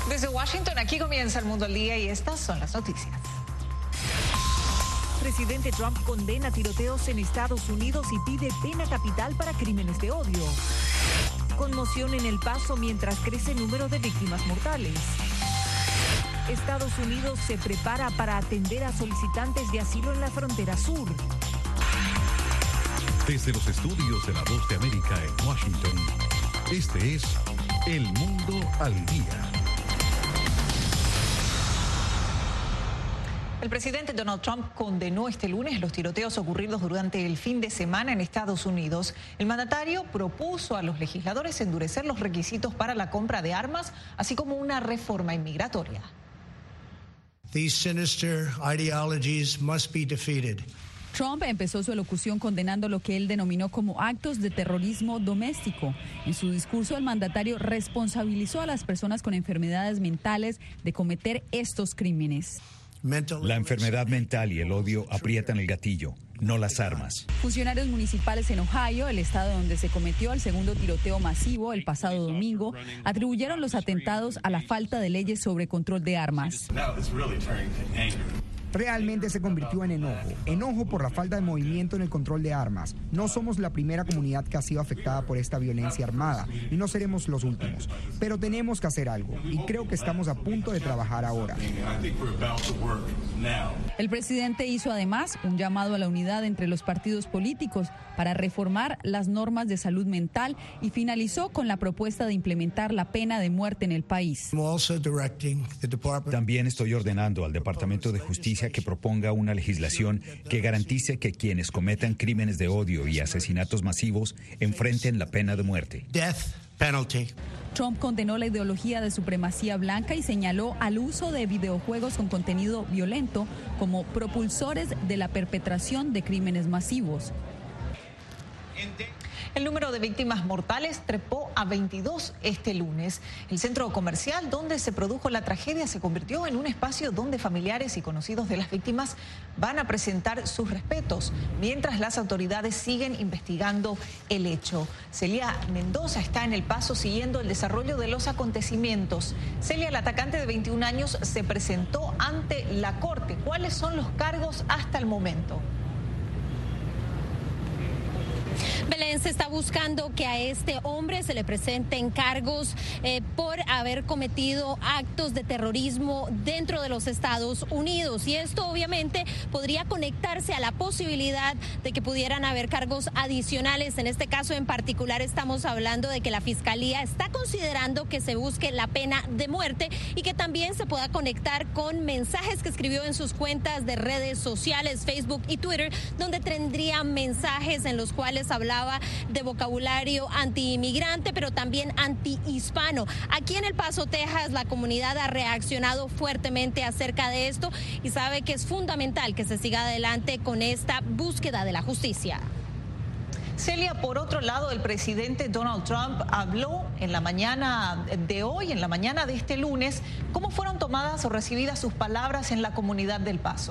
Desde Washington, aquí comienza El Mundo al Día y estas son las noticias. Presidente Trump condena tiroteos en Estados Unidos y pide pena capital para crímenes de odio. Conmoción en El Paso mientras crece el número de víctimas mortales. Estados Unidos se prepara para atender a solicitantes de asilo en la frontera sur. Desde los estudios de La Voz de América en Washington, este es El Mundo al Día. El presidente Donald Trump condenó este lunes los tiroteos ocurridos durante el fin de semana en Estados Unidos. El mandatario propuso a los legisladores endurecer los requisitos para la compra de armas, así como una reforma inmigratoria. These sinister ideologies must be defeated. Trump empezó su elocución condenando lo que él denominó como actos de terrorismo doméstico. En su discurso, el mandatario responsabilizó a las personas con enfermedades mentales de cometer estos crímenes. La enfermedad mental y el odio aprietan el gatillo, no las armas. Funcionarios municipales en Ohio, el estado donde se cometió el segundo tiroteo masivo el pasado domingo, atribuyeron los atentados a la falta de leyes sobre control de armas. Realmente se convirtió en enojo por la falta de movimiento en el control de armas. No somos la primera comunidad que ha sido afectada por esta violencia armada y no seremos los últimos, pero tenemos que hacer algo y creo que estamos a punto de trabajar ahora. El presidente hizo además un llamado a la unidad entre los partidos políticos para reformar las normas de salud mental y finalizó con la propuesta de implementar la pena de muerte en el país. También estoy ordenando al Departamento de Justicia que proponga una legislación que garantice que quienes cometan crímenes de odio y asesinatos masivos enfrenten la pena de muerte. Death penalty. Trump condenó la ideología de supremacía blanca y señaló al uso de videojuegos con contenido violento como propulsores de la perpetración de crímenes masivos. El número de víctimas mortales trepó a 22 este lunes. El centro comercial donde se produjo la tragedia se convirtió en un espacio donde familiares y conocidos de las víctimas van a presentar sus respetos, mientras las autoridades siguen investigando el hecho. Celia Mendoza está en El Paso siguiendo el desarrollo de los acontecimientos. Celia, el atacante de 21 años se presentó ante la corte. ¿Cuáles son los cargos hasta el momento? Belén, se está buscando que a este hombre se le presenten cargos por haber cometido actos de terrorismo dentro de los Estados Unidos. Y esto obviamente podría conectarse a la posibilidad de que pudieran haber cargos adicionales. En este caso en particular estamos hablando de que la Fiscalía está considerando que se busque la pena de muerte y que también se pueda conectar con mensajes que escribió en sus cuentas de redes sociales, Facebook y Twitter, donde tendría mensajes en los cuales hablaba de vocabulario anti-inmigrante, pero también anti-hispano. Aquí en El Paso, Texas, la comunidad ha reaccionado fuertemente acerca de esto y sabe que es fundamental que se siga adelante con esta búsqueda de la justicia. Celia, por otro lado, el presidente Donald Trump habló en la mañana de hoy, en la mañana de este lunes. ¿Cómo fueron tomadas o recibidas sus palabras en la comunidad del Paso?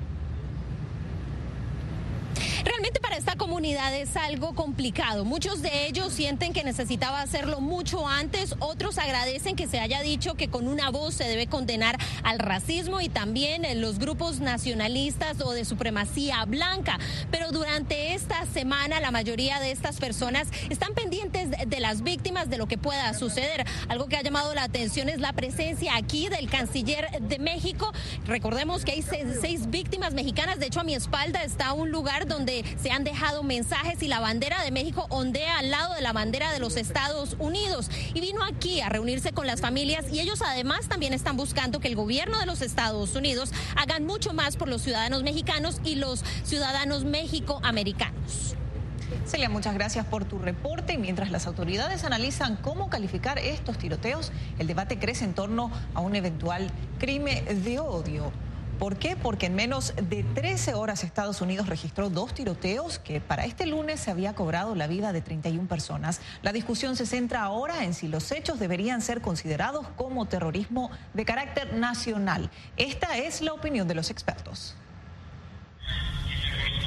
Realmente para esta comunidad es algo complicado. Muchos de ellos sienten que necesitaba hacerlo mucho antes, otros agradecen que se haya dicho que con una voz se debe condenar al racismo y también los grupos nacionalistas o de supremacía blanca. Pero durante esta semana la mayoría de estas personas están pendientes de las víctimas, de lo que pueda suceder. Algo que ha llamado la atención es la presencia aquí del canciller de México. Recordemos que hay seis víctimas mexicanas. De hecho, a mi espalda está un lugar donde se han dejado mensajes y la bandera de México ondea al lado de la bandera de los Estados Unidos. Y vino aquí a reunirse con las familias y ellos además también están buscando que el gobierno de los Estados Unidos hagan mucho más por los ciudadanos mexicanos y los ciudadanos mexicoamericanos. Celia, muchas gracias por tu reporte. Mientras las autoridades analizan cómo calificar estos tiroteos, el debate crece en torno a un eventual crimen de odio. ¿Por qué? Porque en menos de 13 horas Estados Unidos registró 2 tiroteos que para este lunes se había cobrado la vida de 31 personas. La discusión se centra ahora en si los hechos deberían ser considerados como terrorismo de carácter nacional. Esta es la opinión de los expertos.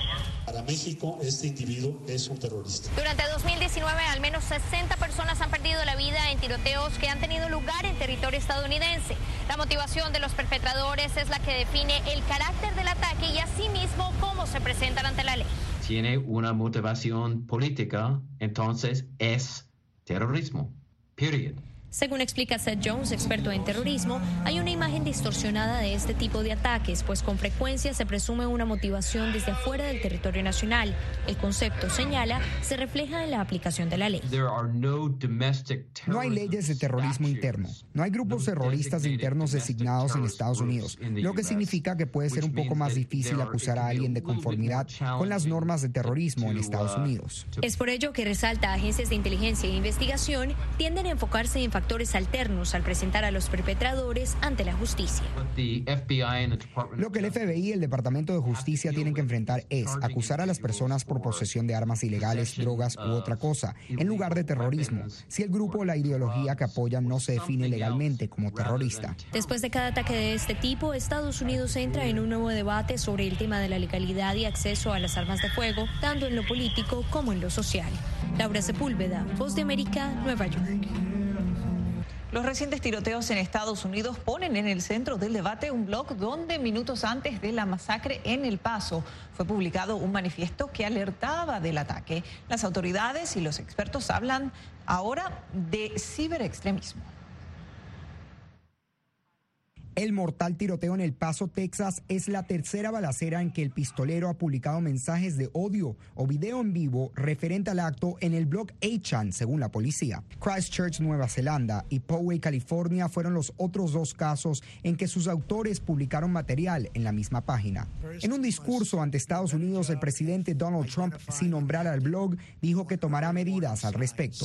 Para México, este individuo es un terrorista. Durante 2019, al menos 60 personas han perdido la vida en tiroteos que han tenido lugar en territorio estadounidense. La motivación de los perpetradores es la que define el carácter del ataque y asimismo cómo se presentan ante la ley. Tiene una motivación política, entonces es terrorismo. Period. Según explica Seth Jones, experto en terrorismo, hay una imagen distorsionada de este tipo de ataques, pues con frecuencia se presume una motivación desde afuera del territorio nacional. El concepto, señala, se refleja en la aplicación de la ley. No hay leyes de terrorismo interno. No hay grupos terroristas internos designados en Estados Unidos, lo que significa que puede ser un poco más difícil acusar a alguien de conformidad con las normas de terrorismo en Estados Unidos. Es por ello que resalta, agencias de inteligencia e investigación tienden a enfocarse en factores alternos al presentar a los perpetradores ante la justicia. Lo que el FBI y el Departamento de Justicia tienen que enfrentar es acusar a las personas por posesión de armas ilegales, drogas u otra cosa, en lugar de terrorismo, si el grupo o la ideología que apoyan no se define legalmente como terrorista. Después de cada ataque de este tipo, Estados Unidos entra en un nuevo debate sobre el tema de la legalidad y acceso a las armas de fuego, tanto en lo político como en lo social. Laura Sepúlveda, Voz de América, Nueva York. Los recientes tiroteos en Estados Unidos ponen en el centro del debate un blog donde minutos antes de la masacre en El Paso fue publicado un manifiesto que alertaba del ataque. Las autoridades y los expertos hablan ahora de ciberextremismo. El mortal tiroteo en El Paso, Texas, es la tercera balacera en que el pistolero ha publicado mensajes de odio o video en vivo referente al acto en el blog 8chan, según la policía. Christchurch, Nueva Zelanda y Poway, California, fueron los otros dos casos en que sus autores publicaron material en la misma página. En un discurso ante Estados Unidos, el presidente Donald Trump, sin nombrar al blog, dijo que tomará medidas al respecto.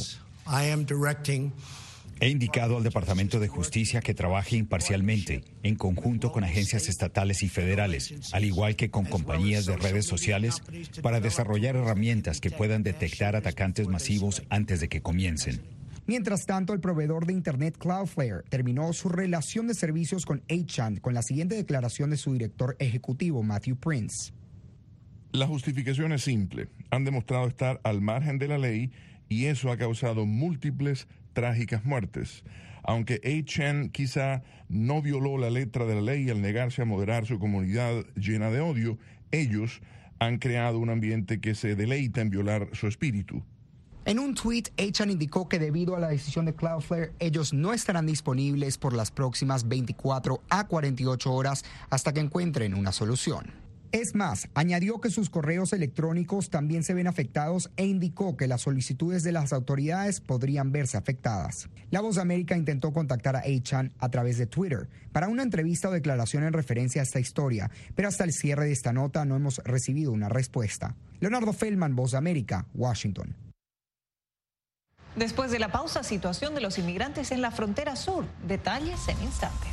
He indicado al Departamento de Justicia que trabaje imparcialmente, en conjunto con agencias estatales y federales, al igual que con compañías de redes sociales, para desarrollar herramientas que puedan detectar atacantes masivos antes de que comiencen. Mientras tanto, el proveedor de Internet Cloudflare terminó su relación de servicios con 8chan con la siguiente declaración de su director ejecutivo, Matthew Prince. La justificación es simple. Han demostrado estar al margen de la ley y eso ha causado múltiples trágicas muertes. Aunque 8chan quizá no violó la letra de la ley al negarse a moderar su comunidad llena de odio, ellos han creado un ambiente que se deleita en violar su espíritu. En un tuit, 8chan indicó que debido a la decisión de Cloudflare, ellos no estarán disponibles por las próximas 24 a 48 horas hasta que encuentren una solución. Es más, añadió que sus correos electrónicos también se ven afectados e indicó que las solicitudes de las autoridades podrían verse afectadas. La Voz de América intentó contactar a 8chan a través de Twitter para una entrevista o declaración en referencia a esta historia, pero hasta el cierre de esta nota no hemos recibido una respuesta. Leonardo Feldman, Voz de América, Washington. Después de la pausa, situación de los inmigrantes en la frontera sur. Detalles en instantes.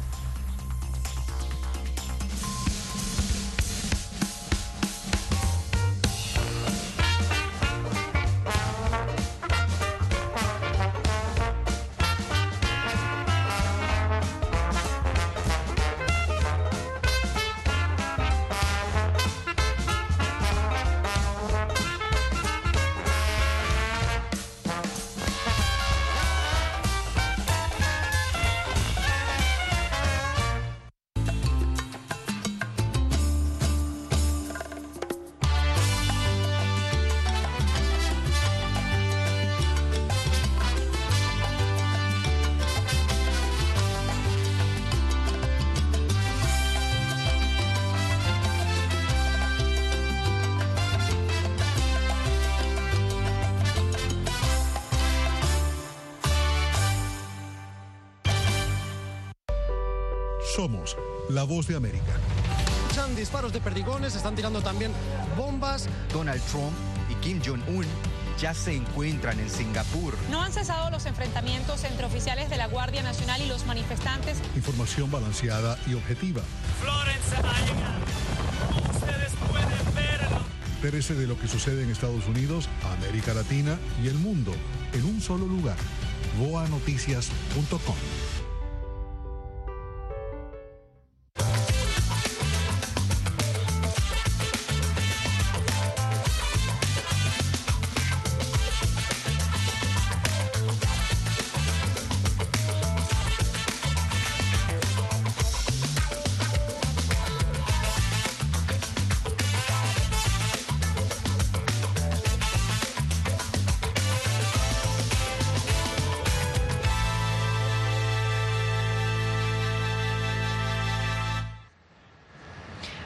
Somos la Voz de América. Escuchan disparos de perdigones, están tirando también bombas. Donald Trump y Kim Jong-un ya se encuentran en Singapur. No han cesado los enfrentamientos entre oficiales de la Guardia Nacional y los manifestantes. Información balanceada y objetiva. Florence ha llegado. Como ustedes pueden verlo. Entérese de lo que sucede en Estados Unidos, América Latina y el mundo en un solo lugar. voanoticias.com.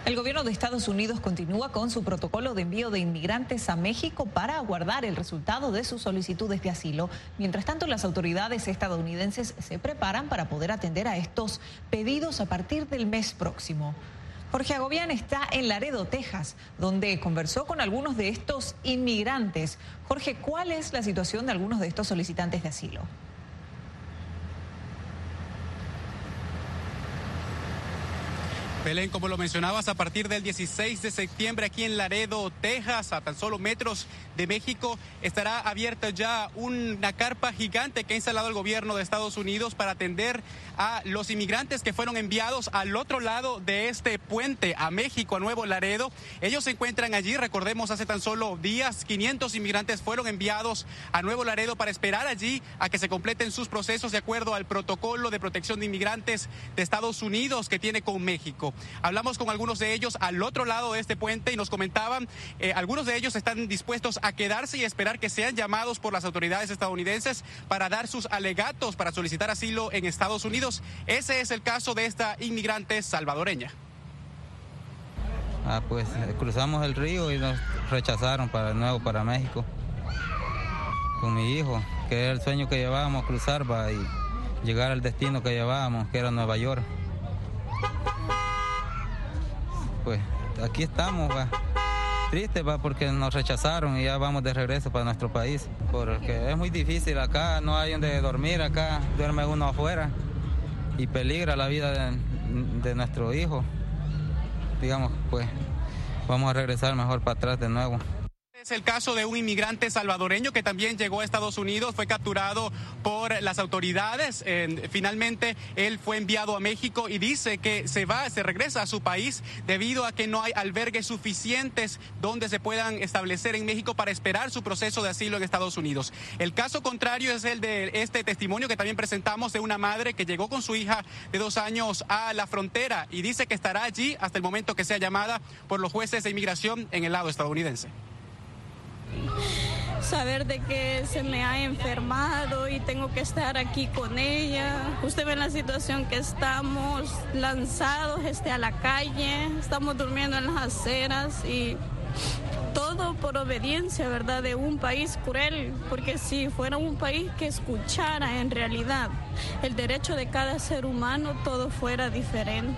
El gobierno de Estados Unidos continúa con su protocolo de envío de inmigrantes a México para aguardar el resultado de sus solicitudes de asilo. Mientras tanto, las autoridades estadounidenses se preparan para poder atender a estos pedidos a partir del mes próximo. Jorge Agobián está en Laredo, Texas, donde conversó con algunos de estos inmigrantes. Jorge, ¿cuál es la situación de algunos de estos solicitantes de asilo? Belén, como lo mencionabas, a partir del 16 de septiembre aquí en Laredo, Texas, a tan solo metros de México, estará abierta ya una carpa gigante que ha instalado el gobierno de Estados Unidos para atender a los inmigrantes que fueron enviados al otro lado de este puente a México, a Nuevo Laredo. Ellos se encuentran allí, recordemos, hace tan solo días, 500 inmigrantes fueron enviados a Nuevo Laredo para esperar allí a que se completen sus procesos de acuerdo al protocolo de protección de inmigrantes de Estados Unidos que tiene con México. Hablamos con algunos de ellos al otro lado de este puente y nos comentaban, algunos de ellos están dispuestos a quedarse y esperar que sean llamados por las autoridades estadounidenses para dar sus alegatos para solicitar asilo en Estados Unidos. Ese es el caso de esta inmigrante salvadoreña. Pues cruzamos el río y nos rechazaron de nuevo para México con mi hijo, que era el sueño que llevábamos, cruzar y llegar al destino que llevábamos, que era Nueva York. Pues aquí estamos, triste porque nos rechazaron y ya vamos de regreso para nuestro país, porque es muy difícil acá, no hay donde dormir, acá duerme uno afuera y peligra la vida de nuestro hijo. Digamos, pues vamos a regresar mejor para atrás de nuevo. Es el caso de un inmigrante salvadoreño que también llegó a Estados Unidos, fue capturado por las autoridades. Finalmente, él fue enviado a México y dice que se regresa a su país debido a que no hay albergues suficientes donde se puedan establecer en México para esperar su proceso de asilo en Estados Unidos. El caso contrario es el de este testimonio que también presentamos de una madre que llegó con su hija de 2 años a la frontera y dice que estará allí hasta el momento que sea llamada por los jueces de inmigración en el lado estadounidense. Saber de que se me ha enfermado y tengo que estar aquí con ella. Usted ve la situación que estamos lanzados a la calle, estamos durmiendo en las aceras y todo por obediencia, ¿verdad?, de un país cruel, porque si fuera un país que escuchara en realidad el derecho de cada ser humano, todo fuera diferente.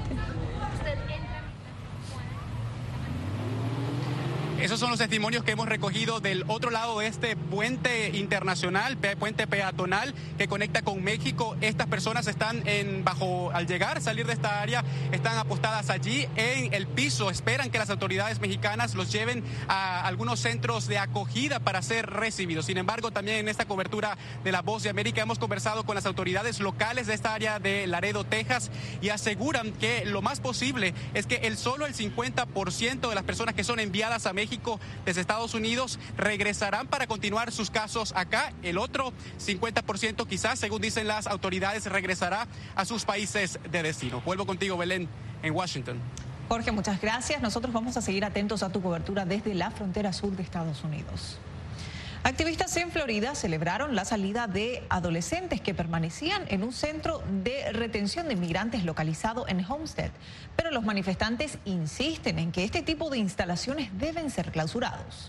Esos son los testimonios que hemos recogido del otro lado de este puente internacional, puente peatonal que conecta con México. Estas personas están al salir de esta área, están apostadas allí en el piso. Esperan que las autoridades mexicanas los lleven a algunos centros de acogida para ser recibidos. Sin embargo, también en esta cobertura de La Voz de América hemos conversado con las autoridades locales de esta área de Laredo, Texas, y aseguran que lo más posible es que solo el 50% de las personas que son enviadas a México desde Estados Unidos regresarán para continuar sus casos acá. El otro 50% quizás, según dicen las autoridades, regresará a sus países de destino. Vuelvo contigo, Belén, en Washington. Jorge, muchas gracias. Nosotros vamos a seguir atentos a tu cobertura desde la frontera sur de Estados Unidos. Activistas en Florida celebraron la salida de adolescentes que permanecían en un centro de retención de inmigrantes localizado en Homestead, pero los manifestantes insisten en que este tipo de instalaciones deben ser clausurados.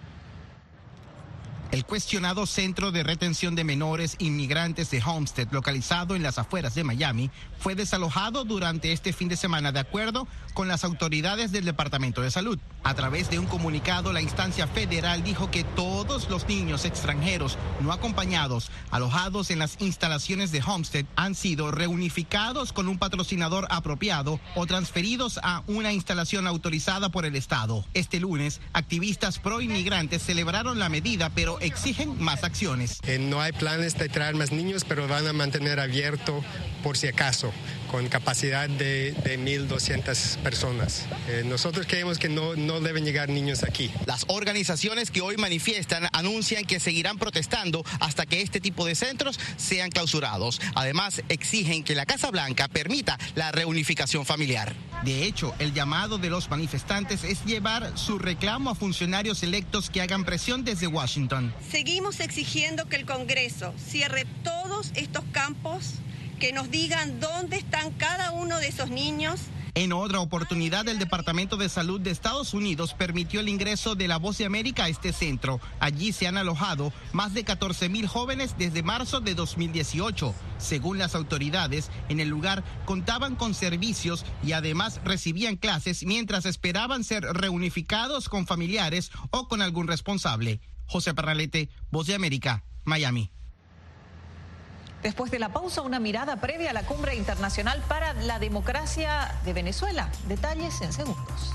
El cuestionado centro de retención de menores inmigrantes de Homestead, localizado en las afueras de Miami, fue desalojado durante este fin de semana de acuerdo con las autoridades del Departamento de Salud. A través de un comunicado, la instancia federal dijo que todos los niños extranjeros no acompañados alojados en las instalaciones de Homestead han sido reunificados con un patrocinador apropiado o transferidos a una instalación autorizada por el Estado. Este lunes, activistas pro inmigrantes celebraron la medida, pero exigen más acciones. No hay planes de traer más niños, pero van a mantener abierto por si acaso, con capacidad de 1,200 personas. Nosotros creemos que no deben llegar niños aquí. Las organizaciones que hoy manifiestan anuncian que seguirán protestando hasta que este tipo de centros sean clausurados. Además, exigen que la Casa Blanca permita la reunificación familiar. De hecho, el llamado de los manifestantes es llevar su reclamo a funcionarios electos que hagan presión desde Washington. Seguimos exigiendo que el Congreso cierre todos estos campos, que nos digan dónde están cada uno de esos niños, En otra oportunidad, el Departamento de Salud de Estados Unidos permitió el ingreso de La Voz de América a este centro. Allí se han alojado más de 14,000 jóvenes desde marzo de 2018. Según las autoridades, en el lugar contaban con servicios y además recibían clases mientras esperaban ser reunificados con familiares o con algún responsable. José Pernalete, Voz de América, Miami. Después de la pausa, una mirada previa a la Cumbre Internacional para la Democracia de Venezuela. Detalles en segundos.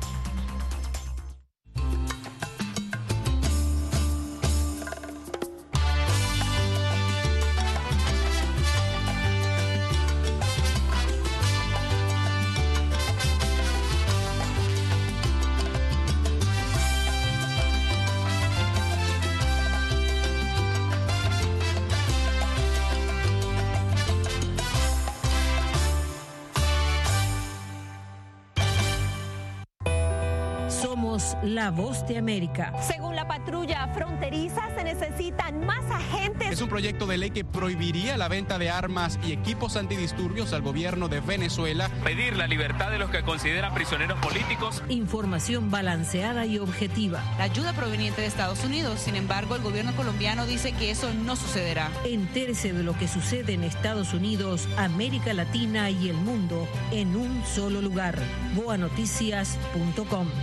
La Voz de América. Según la patrulla fronteriza, se necesitan más agentes. Es un proyecto de ley que prohibiría la venta de armas y equipos antidisturbios al gobierno de Venezuela. Pedir la libertad de los que consideran prisioneros políticos. Información balanceada y objetiva. La ayuda proveniente de Estados Unidos, sin embargo, el gobierno colombiano dice que eso no sucederá. Entérese de lo que sucede en Estados Unidos, América Latina y el mundo en un solo lugar. boanoticias.com.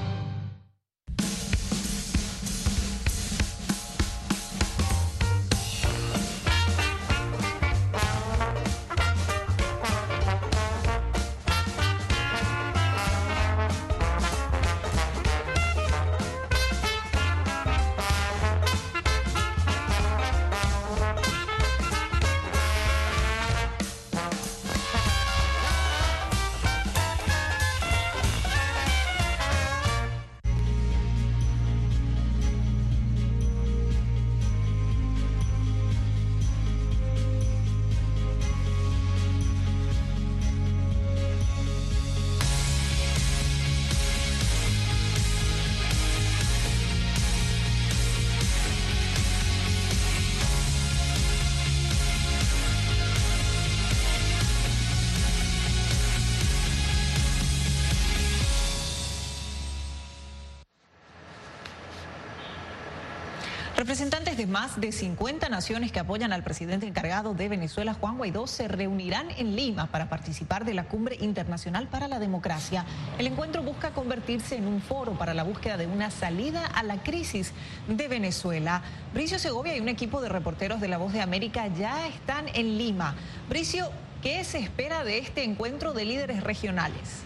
Representantes de más de 50 naciones que apoyan al presidente encargado de Venezuela, Juan Guaidó, se reunirán en Lima para participar de la Cumbre Internacional para la Democracia. El encuentro busca convertirse en un foro para la búsqueda de una salida a la crisis de Venezuela. Bricio Segovia y un equipo de reporteros de La Voz de América ya están en Lima. Bricio, ¿qué se espera de este encuentro de líderes regionales?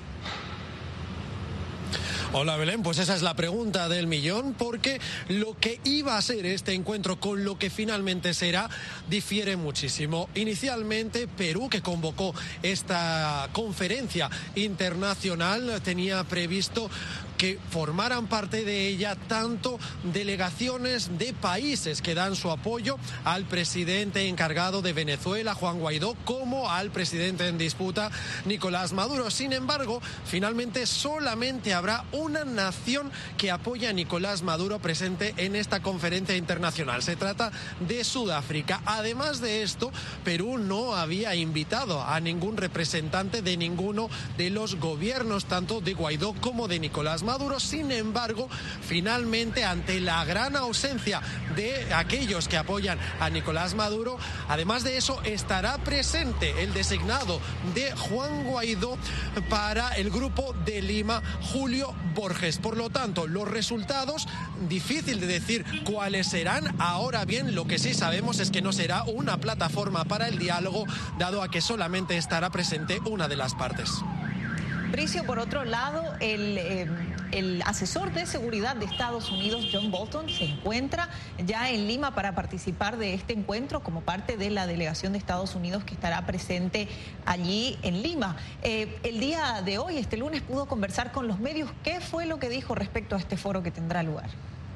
Hola Belén, pues esa es la pregunta del millón, porque lo que iba a ser este encuentro con lo que finalmente será difiere muchísimo. Inicialmente Perú, que convocó esta conferencia internacional, tenía previsto que formaran parte de ella tanto delegaciones de países que dan su apoyo al presidente encargado de Venezuela, Juan Guaidó, como al presidente en disputa, Nicolás Maduro. Sin embargo, finalmente solamente habrá una nación que apoya a Nicolás Maduro presente en esta conferencia internacional. Se trata de Sudáfrica. Además de esto, Perú no había invitado a ningún representante de ninguno de los gobiernos, tanto de Guaidó como de Nicolás Maduro. Sin embargo, finalmente, ante la gran ausencia de aquellos que apoyan a Nicolás Maduro, además de eso, estará presente el designado de Juan Guaidó para el Grupo de Lima, Julio Borges. Por lo tanto, los resultados, difícil de decir cuáles serán. Ahora bien, lo que sí sabemos es que no será una plataforma para el diálogo, dado a que solamente estará presente una de las partes. Bricio, por otro lado, el asesor de seguridad de Estados Unidos, John Bolton, se encuentra ya en Lima para participar de este encuentro como parte de la delegación de Estados Unidos que estará presente allí en Lima. El día de hoy, este lunes, pudo conversar con los medios. ¿Qué fue lo que dijo respecto a este foro que tendrá lugar?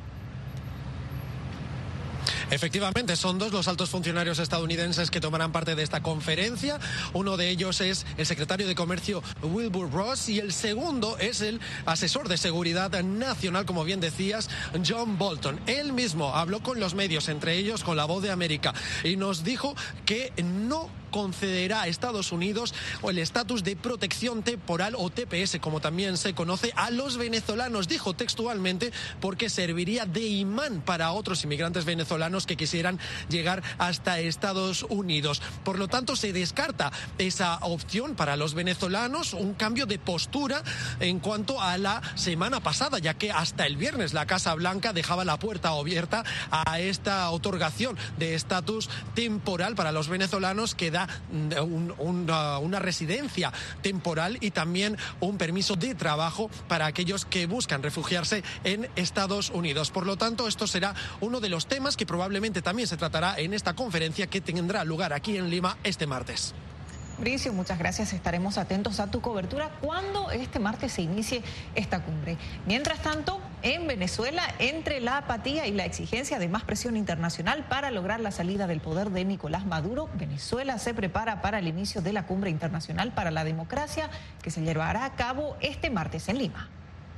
Efectivamente, son dos los altos funcionarios estadounidenses que tomarán parte de esta conferencia. Uno de ellos es el secretario de Comercio Wilbur Ross y el segundo es el asesor de seguridad nacional, como bien decías, John Bolton. Él mismo habló con los medios, entre ellos con La Voz de América, y nos dijo que no concederá a Estados Unidos o el estatus de protección temporal, o TPS como también se conoce, a los venezolanos, dijo textualmente, porque serviría de imán para otros inmigrantes venezolanos que quisieran llegar hasta Estados Unidos. Por lo tanto, se descarta esa opción para los venezolanos, un cambio de postura en cuanto a la semana pasada, ya que hasta el viernes la Casa Blanca dejaba la puerta abierta a esta otorgación de estatus temporal para los venezolanos, que da una residencia temporal y también un permiso de trabajo para aquellos que buscan refugiarse en Estados Unidos. Por lo tanto, esto será uno de los temas que probablemente también se tratará en esta conferencia que tendrá lugar aquí en Lima este martes. Bricio, muchas gracias. Estaremos atentos a tu cobertura cuando este martes se inicie esta cumbre. Mientras tanto, en Venezuela, entre la apatía y la exigencia de más presión internacional para lograr la salida del poder de Nicolás Maduro, Venezuela se prepara para el inicio de la Cumbre Internacional para la Democracia, que se llevará a cabo este martes en Lima.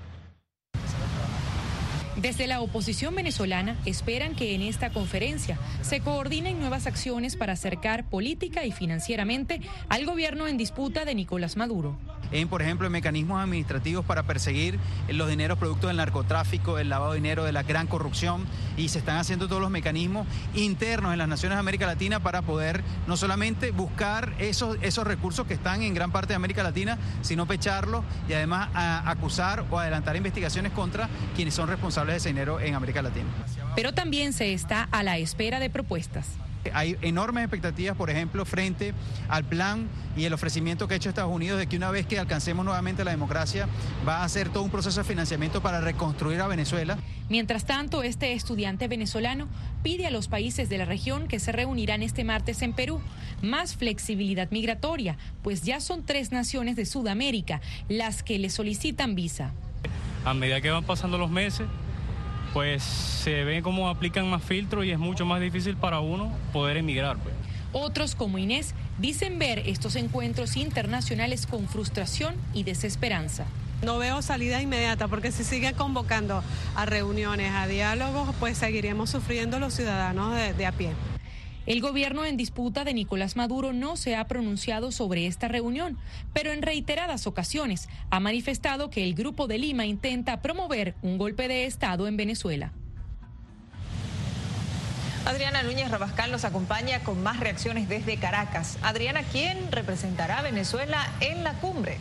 Desde la oposición venezolana esperan que en esta conferencia se coordinen nuevas acciones para acercar política y financieramente al gobierno en disputa de Nicolás Maduro. Por ejemplo, en mecanismos administrativos para perseguir los dineros producto del narcotráfico, el lavado de dinero, de la gran corrupción, y se están haciendo todos los mecanismos internos en las naciones de América Latina para poder no solamente buscar esos recursos que están en gran parte de América Latina, sino pecharlos y además acusar o adelantar investigaciones contra quienes son responsables de ese dinero en América Latina. Pero también se está a la espera de propuestas. Hay enormes expectativas, por ejemplo, frente al plan y el ofrecimiento que ha hecho Estados Unidos de que una vez que alcancemos nuevamente la democracia va a hacer todo un proceso de financiamiento para reconstruir a Venezuela. Mientras tanto, este estudiante venezolano pide a los países de la región que se reunirán este martes en Perú más flexibilidad migratoria, pues ya son 3 naciones de Sudamérica las que le solicitan visa. A medida que van pasando los meses, pues se ve cómo aplican más filtros y es mucho más difícil para uno poder emigrar, pues. Otros, como Inés, dicen ver estos encuentros internacionales con frustración y desesperanza. No veo salida inmediata, porque si sigue convocando a reuniones, a diálogos, pues seguiremos sufriendo los ciudadanos de a pie. El gobierno en disputa de Nicolás Maduro no se ha pronunciado sobre esta reunión, pero en reiteradas ocasiones ha manifestado que el Grupo de Lima intenta promover un golpe de Estado en Venezuela. Adriana Núñez Rabascal nos acompaña con más reacciones desde Caracas. Adriana, ¿quién representará a Venezuela en la cumbre?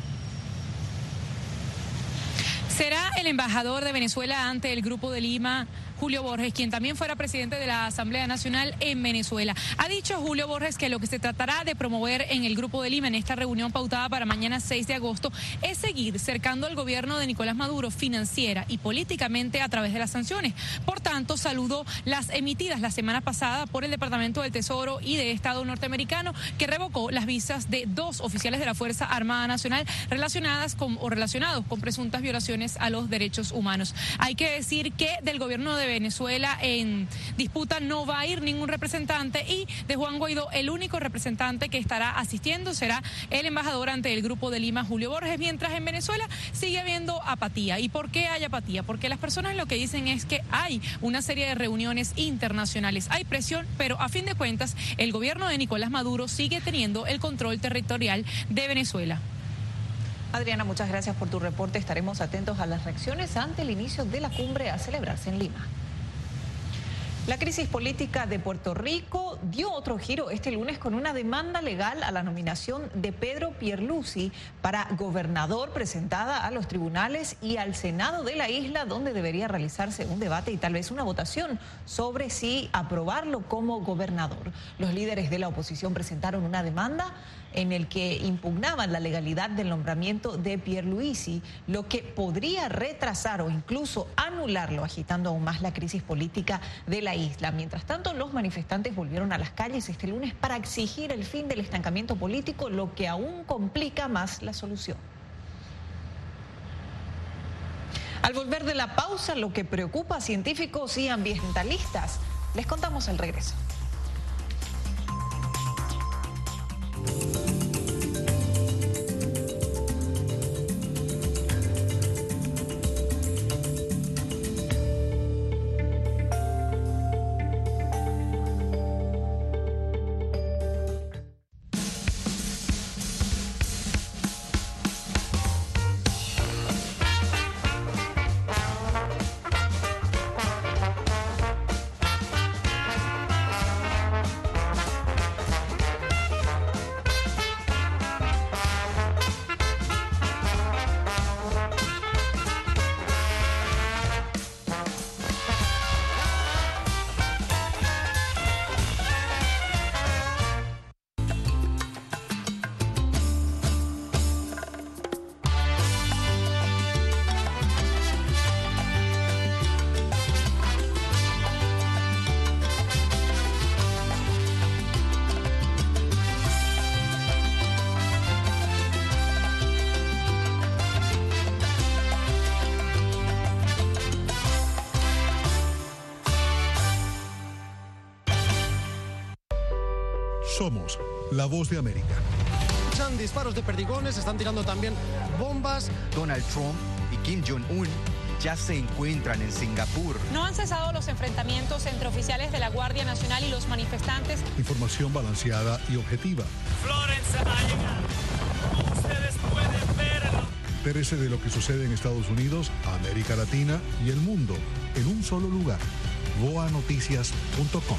Será el embajador de Venezuela ante el Grupo de Lima, Julio Borges, quien también fuera presidente de la Asamblea Nacional en Venezuela. Ha dicho Julio Borges que lo que se tratará de promover en el Grupo de Lima, en esta reunión pautada para mañana 6 de agosto, es seguir cercando al gobierno de Nicolás Maduro financiera y políticamente a través de las sanciones. Por tanto, saludó las emitidas la semana pasada por el Departamento del Tesoro y de Estado norteamericano, que revocó las visas de 2 oficiales de la Fuerza Armada Nacional relacionados con presuntas violaciones a los derechos humanos. Hay que decir que del gobierno de Venezuela en disputa no va a ir ningún representante, y de Juan Guaidó el único representante que estará asistiendo será el embajador ante el Grupo de Lima, Julio Borges, mientras en Venezuela sigue habiendo apatía. ¿Y por qué hay apatía? Porque las personas lo que dicen es que hay una serie de reuniones internacionales, hay presión, pero a fin de cuentas el gobierno de Nicolás Maduro sigue teniendo el control territorial de Venezuela. Adriana, muchas gracias por tu reporte. Estaremos atentos a las reacciones ante el inicio de la cumbre a celebrarse en Lima. La crisis política de Puerto Rico dio otro giro este lunes con una demanda legal a la nominación de Pedro Pierluisi para gobernador presentada a los tribunales y al Senado de la isla, donde debería realizarse un debate y tal vez una votación sobre si aprobarlo como gobernador. Los líderes de la oposición presentaron una demanda en el que impugnaban la legalidad del nombramiento de Pierluisi, lo que podría retrasar o incluso anularlo, agitando aún más la crisis política de la isla. Mientras tanto, los manifestantes volvieron a las calles este lunes para exigir el fin del estancamiento político, lo que aún complica más la solución. Al volver de la pausa, lo que preocupa a científicos y ambientalistas, les contamos al regreso. Somos la voz de América. Escuchan disparos de perdigones, están tirando también bombas. Donald Trump y Kim Jong-un ya se encuentran en Singapur. No han cesado los enfrentamientos entre oficiales de la Guardia Nacional y los manifestantes. Información balanceada y objetiva. Florence ha llegado. Como ustedes pueden verlo. Entérese de lo que sucede en Estados Unidos, América Latina y el mundo en un solo lugar. voanoticias.com.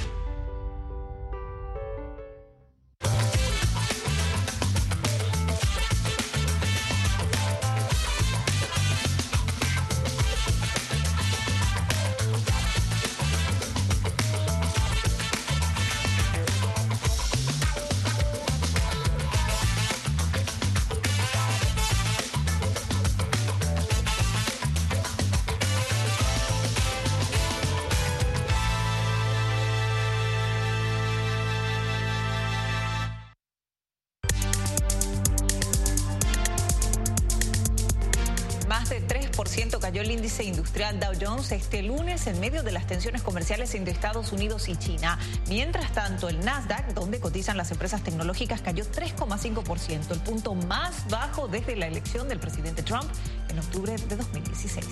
Cayó el índice industrial Dow Jones este lunes en medio de las tensiones comerciales entre Estados Unidos y China. Mientras tanto, el Nasdaq, donde cotizan las empresas tecnológicas, cayó 3,5%, el punto más bajo desde la elección del presidente Trump en octubre de 2016.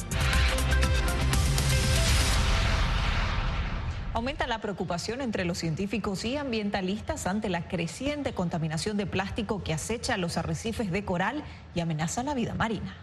Aumenta la preocupación entre los científicos y ambientalistas ante la creciente contaminación de plástico que acecha los arrecifes de coral y amenaza la vida marina.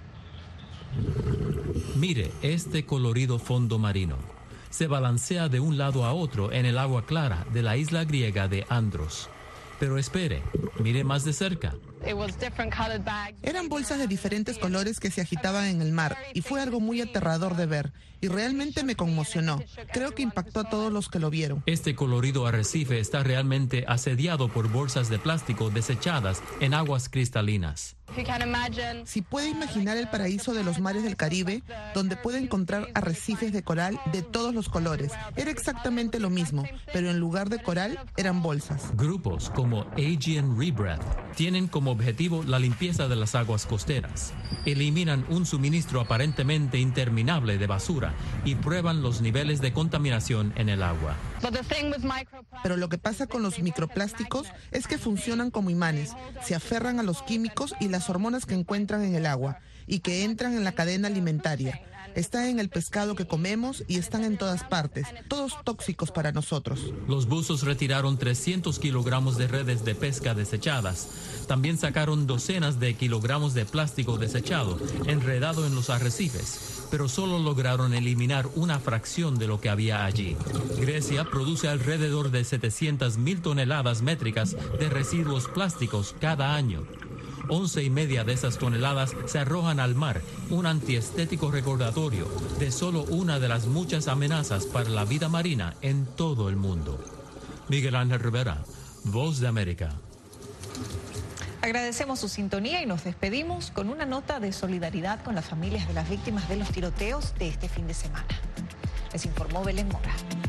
Mire este colorido fondo marino. Se balancea de un lado a otro en el agua clara de la isla griega de Andros. Pero espere, mire más de cerca. Eran bolsas de diferentes colores que se agitaban en el mar y fue algo muy aterrador de ver y realmente me conmocionó. Creo que impactó a todos los que lo vieron. Este colorido arrecife está realmente asediado por bolsas de plástico desechadas en aguas cristalinas. Si puede imaginar el paraíso de los mares del Caribe, donde puede encontrar arrecifes de coral de todos los colores. Era exactamente lo mismo, pero en lugar de coral eran bolsas. Grupos como Aegean Rebreath tienen como objetivo la limpieza de las aguas costeras. Eliminan un suministro aparentemente interminable de basura y prueban los niveles de contaminación en el agua. Pero lo que pasa con los microplásticos es que funcionan como imanes, se aferran a los químicos y las hormonas que encuentran en el agua y que entran en la cadena alimentaria. Están en el pescado que comemos y están en todas partes, todos tóxicos para nosotros. Los buzos retiraron 300 kilogramos de redes de pesca desechadas. También sacaron docenas de kilogramos de plástico desechado, enredado en los arrecifes, pero solo lograron eliminar una fracción de lo que había allí. Grecia produce alrededor de 700,000 toneladas métricas de residuos plásticos cada año. 11,5 de esas toneladas se arrojan al mar, un antiestético recordatorio de solo una de las muchas amenazas para la vida marina en todo el mundo. Miguel Ángel Rivera, Voz de América. Agradecemos su sintonía y nos despedimos con una nota de solidaridad con las familias de las víctimas de los tiroteos de este fin de semana. Les informó Belén Mora.